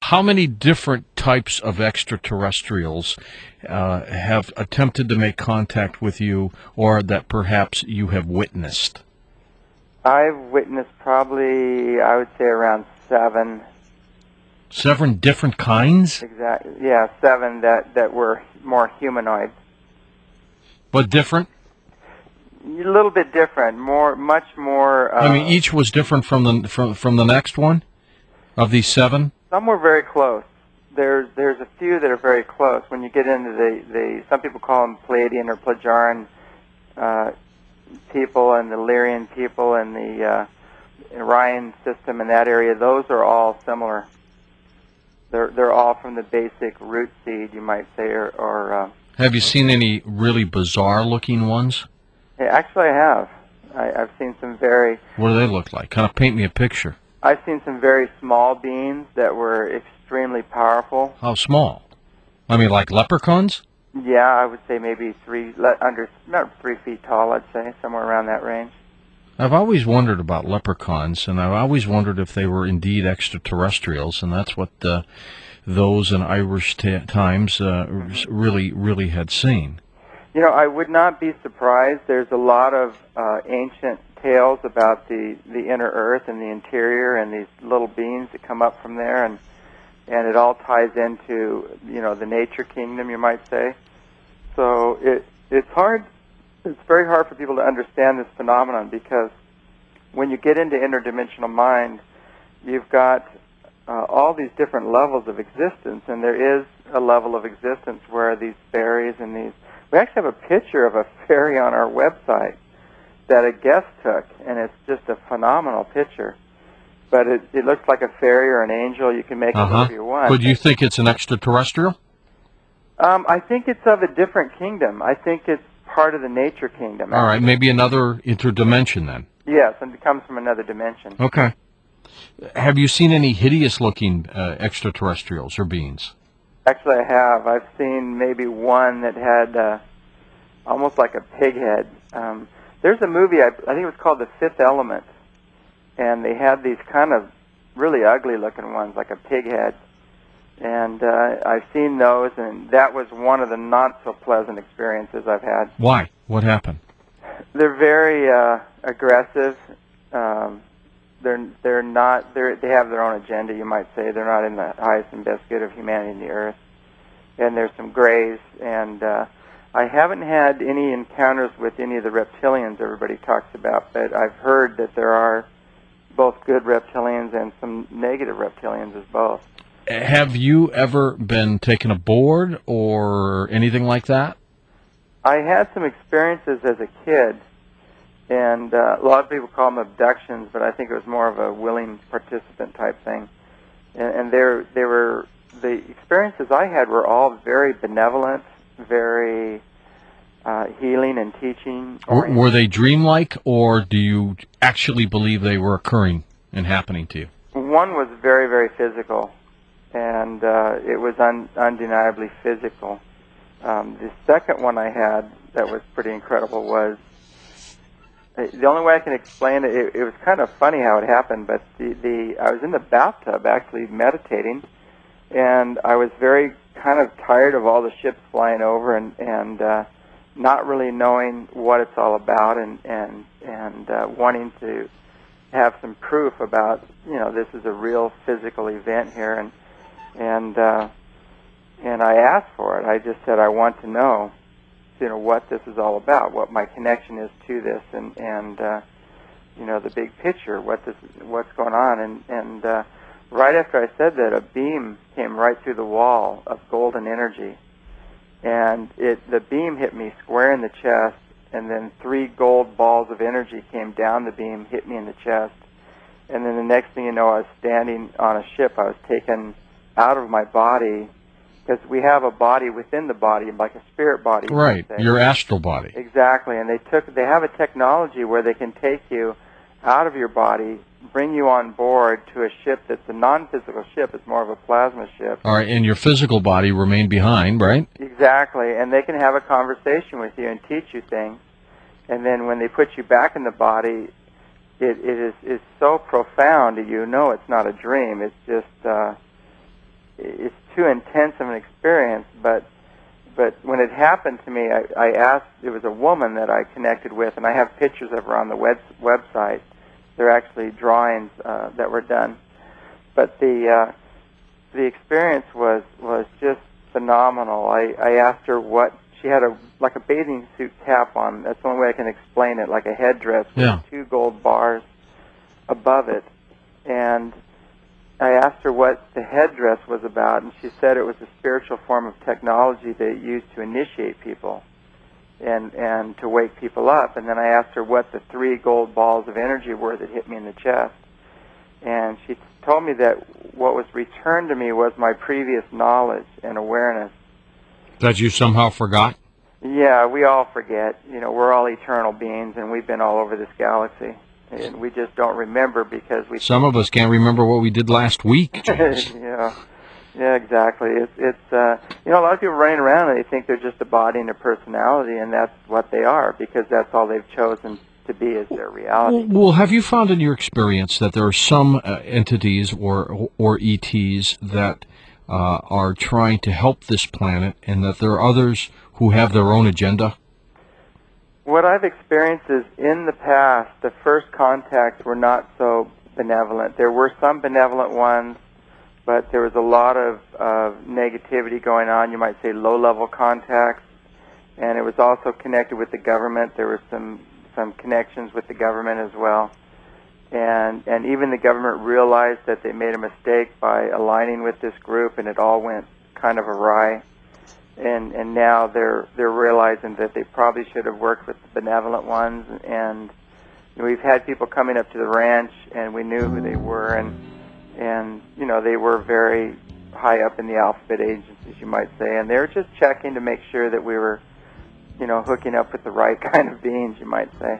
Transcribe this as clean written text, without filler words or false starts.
How many different types of extraterrestrials have attempted to make contact with you, or that perhaps you have witnessed? I've witnessed probably, I would say, around seven. 7 different kinds? Exactly. Yeah, seven that were more humanoid. But different? A little bit different, much more. I mean, each was different from the next one of these 7? Some were very close. There's a few that are very close. When you get into the some people call them Pleiadian or Plagiaran people, and the Lyrian people, and the Orion system in that area. Those are all similar. They're all from the basic root seed, you might say, or Have you seen any really bizarre-looking ones? actually, I have. I've seen some very. What do they look like? Kind of paint me a picture. I've seen some very small beings that were extremely powerful. How small? I mean, like leprechauns? Yeah, I would say maybe not 3 feet tall. I'd say somewhere around that range. I've always wondered about leprechauns, and I've always wondered if they were indeed extraterrestrials, and that's what those in Irish times really had seen. You know, I would not be surprised. There's a lot of ancient tales about the inner Earth and the interior, and these little beings that come up from there, and it all ties into the nature kingdom, you might say. So it's hard. It's very hard for people to understand this phenomenon, because when you get into interdimensional mind, you've got all these different levels of existence, and there is a level of existence where these fairies and these. We actually have a picture of a fairy on our website that a guest took, and it's just a phenomenal picture. But it looks like a fairy or an angel. You can make it whatever you want. But do you think it's an extraterrestrial? I think it's of a different kingdom. I think it's part of the nature kingdom. All right, maybe another interdimension then. Yes, and it comes from another dimension. Okay. Have you seen any hideous-looking extraterrestrials or beings? Actually, I have. I've seen maybe one that had almost like a pig head. There's a movie, I think it was called The Fifth Element, and they had these kind of really ugly-looking ones, like a pig head. And I've seen those, and that was one of the not-so-pleasant experiences I've had. Why? What happened? They're very aggressive. They have their own agenda, you might say. They're not in the highest and best good of humanity and the earth. And there's some grays, and I haven't had any encounters with any of the reptilians everybody talks about, but I've heard that there are both good reptilians and some negative reptilians as both. Have you ever been taken aboard or anything like that? I had some experiences as a kid, and a lot of people call them abductions, but I think it was more of a willing participant type thing. And the experiences I had were all very benevolent, very healing and teaching. Were they dreamlike, or do you actually believe they were occurring and happening to you? One was very, very physical, and it was undeniably physical. The second one I had that was pretty incredible was, the only way I can explain it, it was kind of funny how it happened, but I was in the bathtub actually meditating, and I was very kind of tired of all the ships flying over and not really knowing what it's all about, and wanting to have some proof about, this is a real physical event here, and I asked for it. I just said, I want to know, what this is all about, what my connection is to this, and the big picture, what's going on, and right after I said that, a beam came right through the wall of golden energy, and the beam hit me square in the chest, and then 3 gold balls of energy came down the beam, hit me in the chest, and then the next thing you know, I was standing on a ship. I was taken out of my body, because we have a body within the body, like a spirit body. Right, your astral body. Exactly, and they have a technology where they can take you out of your body, bring you on board to a ship that's a non-physical ship. It's more of a plasma ship. All right, and your physical body remained behind, right? Exactly, and they can have a conversation with you and teach you things. And then when they put you back in the body, it is so profound that it's not a dream. It's just it's too intense of an experience. But when it happened to me, I asked. It was a woman that I connected with, and I have pictures of her on the website. They're actually drawings that were done. But the experience was just phenomenal. I asked her what she had, like a bathing suit cap on. That's the only way I can explain it, like a headdress with 2 gold bars above it. And I asked her what the headdress was about, and she said it was a spiritual form of technology that it used to initiate people and to wake people up. And then I asked her what the 3 gold balls of energy were that hit me in the chest. And she told me that what was returned to me was my previous knowledge and awareness. That you somehow forgot? Yeah, we all forget. You know, we're all eternal beings, and we've been all over this galaxy. And we just don't remember because we... Some of us can't remember what we did last week, James. Yeah, exactly. It's you know, a lot of people running around and they think they're just a body and a personality, and that's what they are because that's all they've chosen to be as their reality. Well, have you found in your experience that there are some entities or ETs that are trying to help this planet, and that there are others who have their own agenda? What I've experienced is in the past, the first contacts were not so benevolent. There were some benevolent ones, but there was a lot of negativity going on. You might say low-level contacts, and it was also connected with the government. There were some connections with the government as well. And even the government realized that they made a mistake by aligning with this group, and it all went kind of awry. And now they're realizing that they probably should have worked with the benevolent ones. And you know, we've had people coming up to the ranch, and we knew who they were, and you know, they were very high up in the alphabet agencies, you might say, and they were just checking to make sure that we were, you know, hooking up with the right kind of beings, you might say.